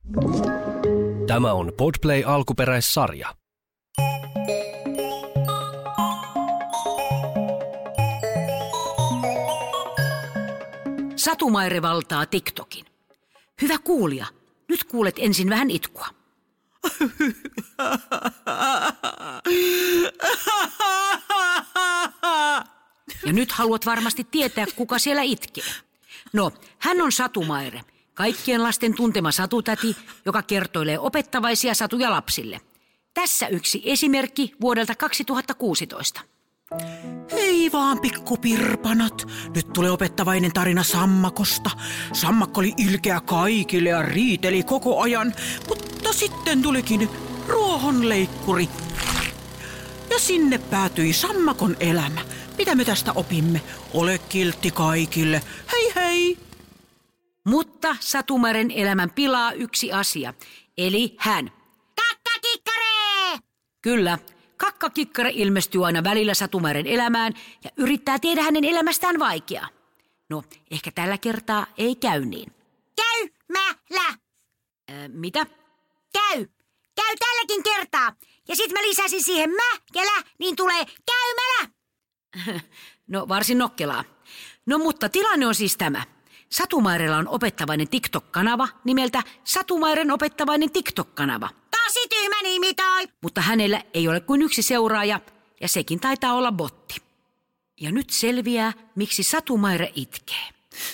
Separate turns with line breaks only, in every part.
Tämä on Podplay alkuperäissarja.
Satu-Maire valtaa TikTokin. Hyvä kuulija, nyt kuulet ensin vähän itkua. Ja nyt haluat varmasti tietää, kuka siellä itkee. No, hän on Satu-Maire, kaikkien lasten tuntema satutäti, joka kertoilee opettavaisia satuja lapsille. Tässä yksi esimerkki vuodelta 2016.
Hei vaan pikkupirpanat, nyt tulee opettavainen tarina sammakosta. Sammakko oli ilkeä kaikille ja riiteli koko ajan, mutta sitten tulikin ruohonleikkuri. Ja sinne päätyi sammakon elämä. Mitä me tästä opimme? Ole kiltti kaikille. Hei hei!
Mutta Satu-Mairen elämän pilaa yksi asia, eli hän.
Kakkakikkare!
Kyllä, kakkakikkare ilmestyy aina välillä Satu-Mairen elämään ja yrittää tehdä hänen elämästään vaikeaa. No, ehkä tällä kertaa ei käy niin.
Käymällä!
Mitä?
Käy tälläkin kertaa. Ja sit mä lisäsin siihen mä ja lä, niin tulee käymällä.
No, varsin nokkelaa. No, mutta tilanne on siis tämä. Satu-Mairella on opettavainen TikTok-kanava nimeltä Satu-Mairen opettavainen TikTok-kanava.
Tosi tyhmä nimi toi.
Mutta hänellä ei ole kuin yksi seuraaja, ja sekin taitaa olla botti. Ja nyt selviää, miksi Satu-Maire itkee.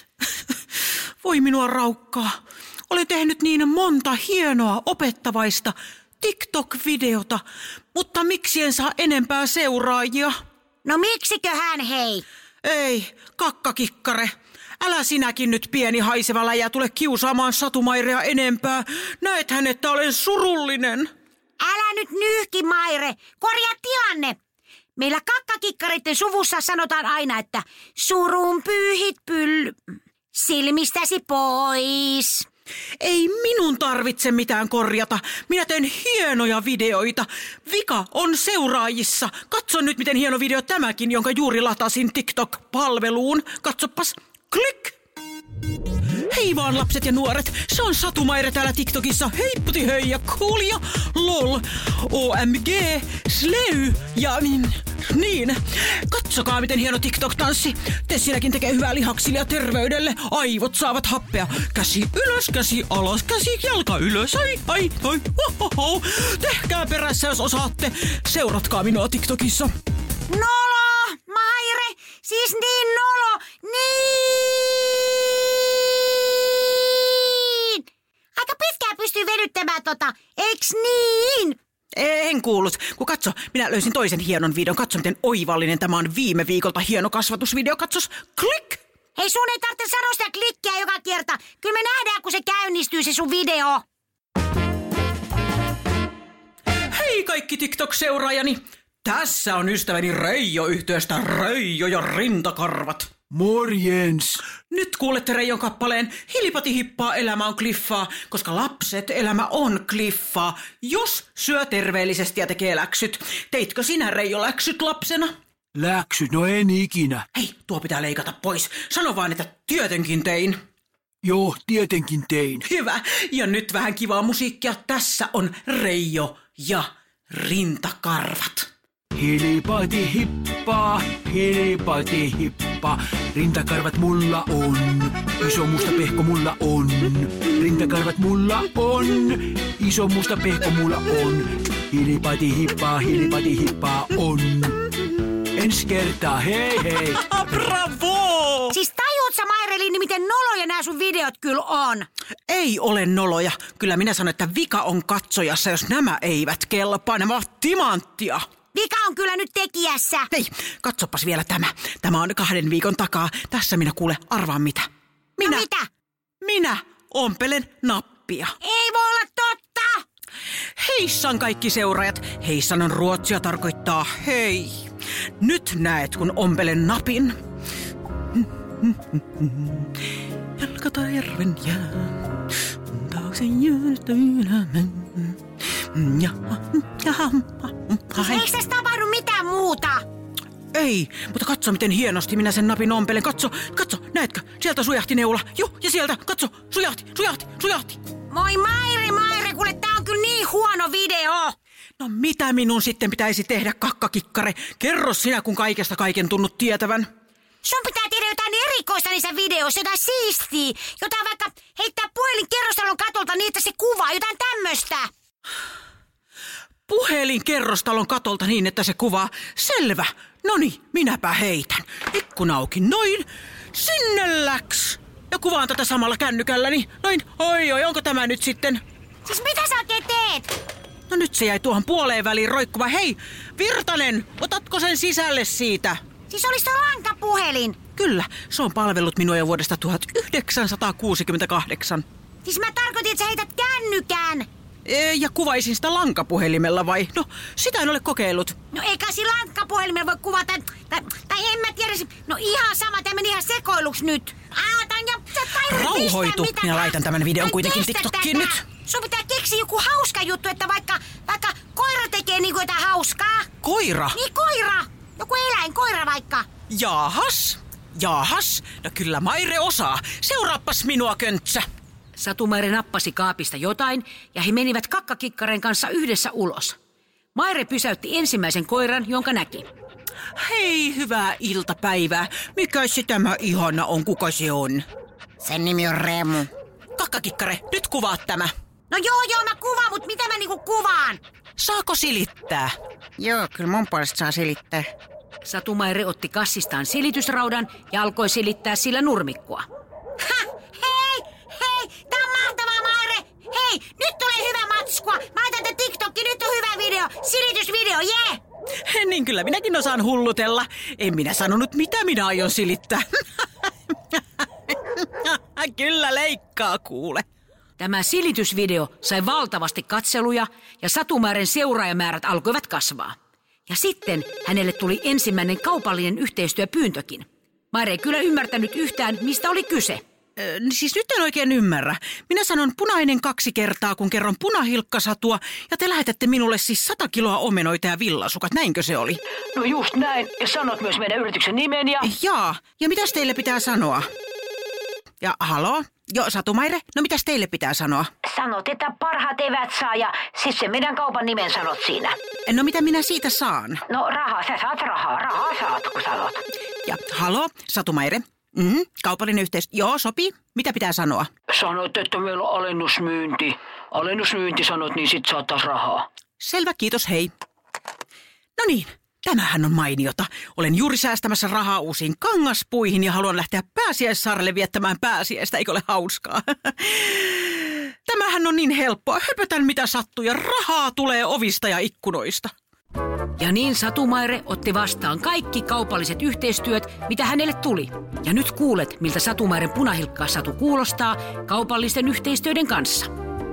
Voi minua raukkaa. Olen tehnyt niin monta hienoa opettavaista TikTok-videota, mutta miksi en saa enempää seuraajia?
No miksiköhän hei?
Ei, kakkakikkare. Älä sinäkin nyt pieni haiseva läjä tule kiusaamaan Satu-Mairea enempää. Näethän, että olen surullinen.
Älä nyt nyhki, Maire. Korjaa tilanne. Meillä kakkakikkareiden suvussa sanotaan aina, että surun pyyhit silmistäsi pois.
Ei minun tarvitse mitään korjata. Minä teen hienoja videoita. Vika on seuraajissa. Katso nyt, miten hieno video tämäkin, jonka juuri latasin TikTok-palveluun. Katsopas. Klik! Hei vaan lapset ja nuoret, se on Satu-Maire täällä TikTokissa. Heipputi hei ja cool ja lol, OMG, sleu ja niin. Katsokaa miten hieno TikTok-tanssi. Tessinäkin tekee hyvää lihaksille ja terveydelle. Aivot saavat happea. Käsi ylös, käsi alas, käsi jalka ylös. Ai, hohoho. Tehkää perässä jos osaatte. Seuratkaa minua TikTokissa.
Nolo, Maire, siis niin nolo, niin! Aika pitkään pystyy venyttämään eiks niin?
En kuullut. Kun katso, minä löysin toisen hienon videon. Katso, miten oivallinen tämä on viime viikolta hieno kasvatusvideo. Katsos, klik!
Hei, sun ei tarvitse sanoa sitä klikkiä joka kerta. Kyllä me nähdään, kun se käynnistyy se sun video.
Hei kaikki TikTok-seuraajani! Tässä on ystäväni Reijo yhtyeestä Reijo ja rintakarvat.
Morjens!
Nyt kuulette Reijon kappaleen Hilipati hippaa, elämä on kliffaa, koska lapset, elämä on kliffaa, jos syö terveellisesti ja tekee läksyt. Teitkö sinä, Reijo, läksyt lapsena?
Läksyt? No en ikinä.
Hei, tuo pitää leikata pois. Sano vaan, että tietenkin tein.
Joo, tietenkin tein.
Hyvä. Ja nyt vähän kivaa musiikkia. Tässä on Reijo ja rintakarvat.
Hilipati hippaa, rintakarvat mulla on, iso musta pehko mulla on. Rintakarvat mulla on, iso musta pehko mulla on. Hilipati hippaa on. Ensi kertaa, hei hei.
Bravo!
Siis tajuut sä, Maire-Linni, miten noloja nämä sun videot kyllä on?
Ei ole noloja. Kyllä minä sanon, että vika on katsojassa, jos nämä eivät kelpaa. Nämä ovat timanttia.
Vika on kyllä nyt tekijässä.
Hei, katsopas vielä tämä. Tämä on 2 viikon takaa. Tässä minä kuule, arvaan mitä.
No mitä?
Minä ompelen nappia.
Ei voi olla totta.
Heissan kaikki seuraajat. Heissan on ruotsia tarkoittaa hei. Nyt näet, kun ompelen napin. Jalkata järven jää. Taakse jäästä ylämän.
Eikö tässä tapahdu mitään muuta?
Ei, mutta katso miten hienosti minä sen napin ompelen. Katso, näetkö? Sieltä sujahti neula. Joo, ja sieltä, katso, sujahti.
Moi Maire, huono video.
No mitä minun sitten pitäisi tehdä, kakkakikkare? Kerro sinä, kun kaikesta kaiken tunnut tietävän.
Sun pitää tehdä jotain erikoista niissä videoissa, jotain siistiä. Jotain vaikka heittää puhelin kerrostalon katolta niin, että se kuvaa jotain tämmöstä.
Puhelin kerrostalon katolta niin, että se kuvaa. Selvä. Noniin, minäpä heitän. Ikkuna auki, noin. Sinne läks. Ja kuvaan tätä samalla kännykälläni. Noin, oi, onko tämä nyt sitten?
Siis mitä sä oikein teet?
No nyt se jäi tuohon puoleen väliin roikkuva. Hei, Virtanen, otatko sen sisälle siitä?
Siis olis tuo lankapuhelin.
Kyllä, se on palvellut minua jo vuodesta 1968.
Siis mä tarkoitin, että sä heität kännykän.
Ja kuvaisin sitä lankapuhelimella vai? No, sitä en ole kokeillut.
No eikä sillä lankapuhelimella voi kuvata, tai en mä tiedä. No ihan sama, tämä meni ihan sekoiluksi nyt.
Rauhoitu, minä laitan tämän videon kuitenkin TikTokkiin nyt.
Sun pitää keksiä joku hauska juttu, että vaikka koira tekee niinku jotain hauskaa.
Koira?
Niin koira. Joku eläin, koira vaikka.
Jaahas. No kyllä Maire osaa. Seuraappas minua, Köntsä.
Satu-Maire nappasi kaapista jotain ja he menivät kakkakikkaren kanssa yhdessä ulos. Maire pysäytti ensimmäisen koiran, jonka näki.
Hei, hyvää iltapäivää. Mikä se tämä ihana on, kuka se on?
Sen nimi on Remu.
Kakkakikkare, nyt kuvaat tämä.
No joo, mä kuvaan, mutta mitä mä niinku kuvaan?
Saako silittää?
Joo, kyllä mun puolesta saa silittää.
Satu-Maire otti kassistaan silitysraudan ja alkoi silittää sillä nurmikkoa.
Hei, tää on mahtavaa, Maire. Hei, nyt tulee hyvä matskua. Mä laitan tän TikTokki, nyt on hyvä video. Silitysvideo, jee!
Niin kyllä minäkin osaan hullutella. En minä sanonut, mitä minä aion silittää. Kyllä leikkaa, kuule.
Tämä silitysvideo sai valtavasti katseluja ja Satu-Mairen seuraajamäärät alkoivat kasvaa. Ja sitten hänelle tuli ensimmäinen kaupallinen yhteistyöpyyntökin. Maire ei kyllä ymmärtänyt yhtään, mistä oli kyse.
Siis nyt en oikein ymmärrä. Minä sanon punainen 2 kertaa, kun kerron punahilkkasatua, ja te lähetätte minulle siis 100 kiloa omenoita ja villasukat, näinkö se oli?
No just näin, ja sanot myös meidän yrityksen nimen ja...
Jaa, ja mitäs teille pitää sanoa? Ja haloo? Joo, Satu-Maire, no mitäs teille pitää sanoa?
Sanot, että parhaat evät saa ja siis se meidän kaupan nimen sanot siinä.
No mitä minä siitä saan?
No rahaa, sä saat rahaa saat, kun sanot.
Ja haloo, Satu-Maire? Kaupallinen yhteistyö. Joo, sopii. Mitä pitää sanoa?
Sanot, että meillä on alennusmyynti. Alennusmyynti sanot, niin sit saat taas rahaa.
Selvä, kiitos, hei. No niin, tämähän on mainiota. Olen juuri säästämässä rahaa uusiin kangaspuihin ja haluan lähteä pääsiäissaarelle viettämään pääsiäistä, eikö ole hauskaa? Tämähän on niin helppoa. Höpötän mitä sattuu ja rahaa tulee ovista ja ikkunoista.
Ja niin Satu-Maire otti vastaan kaikki kaupalliset yhteistyöt, mitä hänelle tuli. Ja nyt kuulet, miltä Satu-Mairen punahilkka-satu kuulostaa kaupallisten yhteistyöiden kanssa.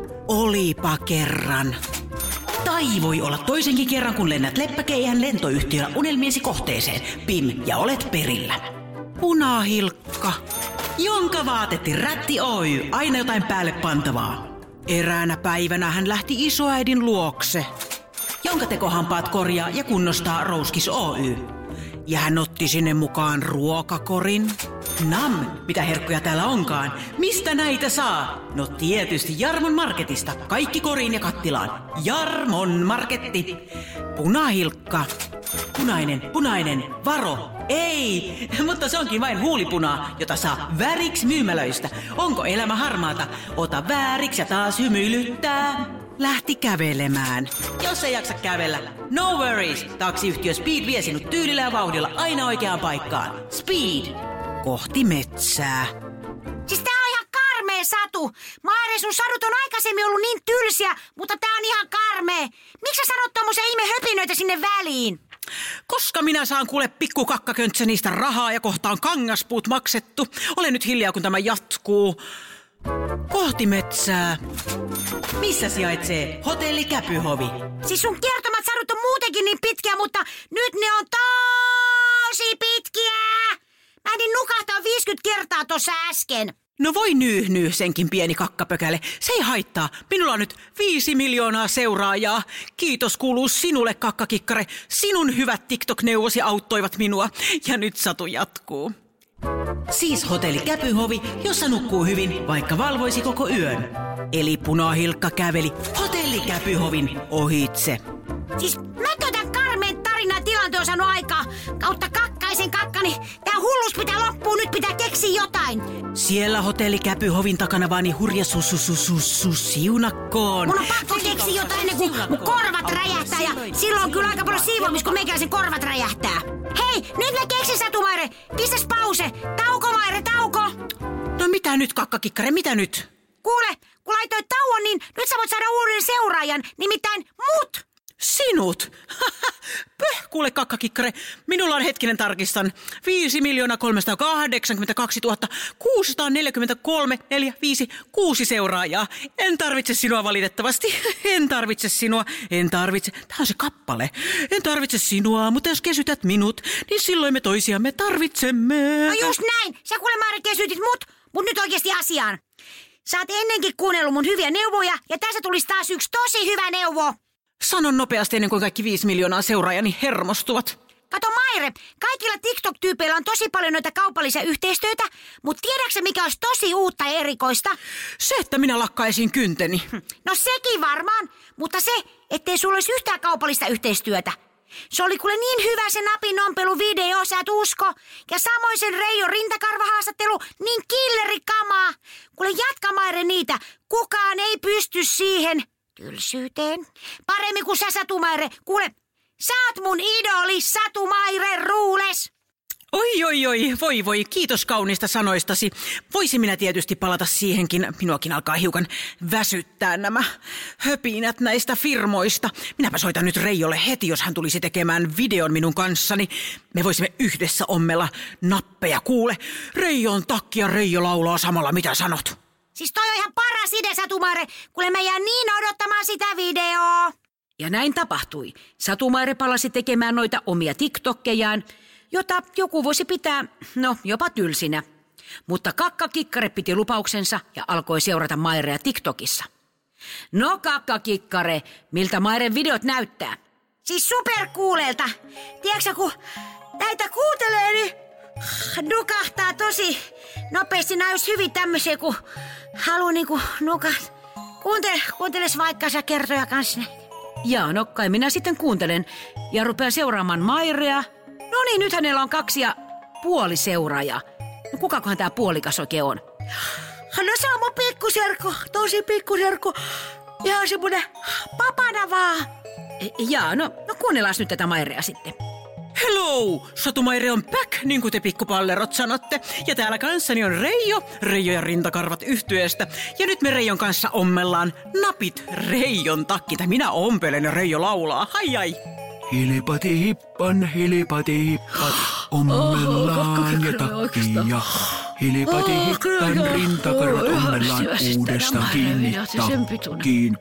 Olipa kerran. Tai voi olla toisenkin kerran, kun lennät leppäkeihään lentoyhtiöllä unelmiesi kohteeseen. Pim, ja olet perillä. Punahilkka, jonka vaatetti Rätti Oy, aina jotain päälle pantavaa. Eräänä päivänä hän lähti isoäidin luokse, jonka tekohampaat korjaa ja kunnostaa Rouskis Oy. Ja hän otti sinne mukaan ruokakorin. Nam, mitä herkkuja täällä onkaan. Mistä näitä saa? No tietysti Jarmon Marketista. Kaikki koriin ja kattilaan. Jarmon Marketti. Punahilkka. Punainen, varo. Ei, mutta se onkin vain huulipunaa, jota saa väriksi myymälöistä. Onko elämä harmaata? Ota vääriksi ja taas hymyilyttää. Lähti kävelemään. Jos ei jaksa kävellä, no worries. Taksiyhtiö Speed vie sinut tyylillä ja vauhdilla aina oikeaan paikkaan. Speed. Kohti metsää.
Siis tää on ihan karmea satu. Maire, sun sadut on aikaisemmin ollut niin tylsiä, mutta tää on ihan karmea. Miksi sä sanot tommosia ihme höpinöitä sinne väliin?
Koska minä saan kuule pikkukakkaköntsä niistä rahaa ja kohta on kangaspuut maksettu. Olen nyt hiljaa, kun tämä jatkuu. Kohti metsää. Missä sijaitsee Hotelli Käpyhovi?
Siis sun kertomat sadut on muutenkin niin pitkiä, mutta nyt ne on tosi pitkiä. Mä ehdin nukahtaa 50 kertaa tossa äsken.
No voi nyyhnyy senkin pieni kakkapökäle. Se ei haittaa. Minulla on nyt 5 miljoonaa seuraajaa. Kiitos kuuluu sinulle, kakkakikkare. Sinun hyvät TikTok-neuvosi auttoivat minua. Ja nyt satu jatkuu. Siis Hotelli Käpyhovi, jossa nukkuu hyvin, vaikka valvoisi koko yön. Eli punahilkka käveli Hotelli hotelli Käpyhovin ohitse.
Siis mäkötä karmeen tarinaa tilanteen on saanut aikaa. Kautta kakkaisen kakkani. Tää hullus pitää loppua, nyt pitää keksiä jotain.
Siellä hotelli Käpyhovin takana vaani hurja siunakkoon.
Mun on pakko keksiä jotain ennen kuin mun korvat räjähtää. Ja silloin on kyllä aika paljon siivoamista, kun meikäläisen korvat räjähtää. Hei, nyt mä keksin, Satu Maire. Pistäs pause. Tauko, Maire, tauko.
No mitä nyt, Kakkakikkare, mitä nyt?
Kuule, kun laitoit tauon, niin nyt sä voit saada uuden seuraajan, nimittäin mut.
Sinut? Kuule, Kakkakikkare, minulla on hetkinen tarkistan. 5 382 643 456 seuraajaa. En tarvitse sinua valitettavasti. En tarvitse sinua. Tää on se kappale. En tarvitse sinua, mutta jos kesytät minut, niin silloin me toisiamme tarvitsemme.
No just näin. Sä kuule, Maire, kesytit mut nyt oikeasti asiaan. Sä oot ennenkin kuunnellut mun hyviä neuvoja, ja tässä tulisi taas yksi tosi hyvä neuvo.
Sanon nopeasti ennen kuin kaikki 5 miljoonaa seuraajani hermostuvat.
Kato, Maire, kaikilla TikTok-tyypeillä on tosi paljon noita kaupallisia yhteistyötä, mutta tiedätkö mikä olisi tosi uutta ja erikoista?
Se, että minä lakkaisin kynteni.
No sekin varmaan, mutta se, ettei sulla olisi yhtään kaupallista yhteistyötä. Se oli kuule niin hyvä se napinnompeluvideo, sä et usko. Ja samoin sen Reijo rintakarvahaastattelu, niin killerikamaa. Kuule jatka, Maire, niitä. Kukaan ei pysty siihen tylsyyteen. Paremmin kuin sä, Satu Maire. Kuule, sä oot mun idoli, Satu Maire Ruules.
Oi, voi, kiitos kauniista sanoistasi. Voisin minä tietysti palata siihenkin. Minuakin alkaa hiukan väsyttää nämä höpinät näistä firmoista. Minäpä soitan nyt Reijolle heti, jos hän tulisi tekemään videon minun kanssani. Me voisimme yhdessä ommella nappeja. Kuule, Reijon takki ja Reijo laulaa samalla, mitä sanot?
Siis toi on ihan paras idea, Satu Maire. Kuule, mä jään niin odottamaan sitä videoa.
Ja näin tapahtui. Satu Maire palasi tekemään noita omia TikTokkejaan, jota joku voisi pitää, jopa tylsinä. Mutta Kakkakikkare piti lupauksensa ja alkoi seurata Mairea TikTokissa. No Kakkakikkare, miltä Mairen videot näyttää?
Siis superkuuleelta. Tiedätkö, kun näitä kuuntelee, niin nukahtaa tosi nopeasti. Nämä olisi hyvin tämmöisiä, kun haluaa niinku nukahtaa. Kuunteles vaikka sä kertoja kanssa.
Jaa, no kai minä sitten kuuntelen ja rupean seuraamaan Mairea. No niin, nyt hänellä on 2,5 seuraajaa. No kukakohan tää puolikas oikein on?
No se on mun pikkuserkku, tosi pikkuserkku. Ihan semmonen papana vaan.
Jaa, no kuunnellaan nyt tätä Mairea sitten.
Hello! Satu Maire on back, niin kuin te pikkupallerot sanotte. Ja täällä kanssani on Reijo ja rintakarvat yhtyeestä. Ja nyt me Reijon kanssa ommellaan napit Reijon takki. Tai minä ompelen ja Reijo laulaa. Ai.
Hilipati hippat, ommellaan ja takkia. Hilipati hippan rintakarvat ommellaan uudestaan kiinni takkiin.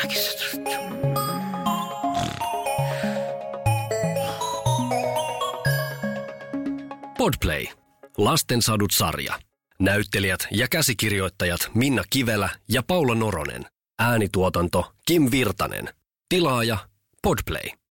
Podplay. Lastensadut-sarja. Näyttelijät ja käsikirjoittajat Minna Kivelä ja Paula Noronen. Äänituotanto Kim Virtanen. Tilaaja Podplay.